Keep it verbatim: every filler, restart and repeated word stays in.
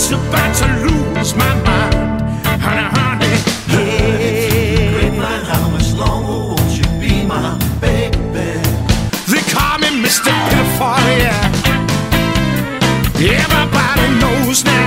just about to lose my mind. Honey, honey, yeah. Grapevine, how much longer won't you be my baby? They call me Mister Pinafore, yeah. Everybody knows now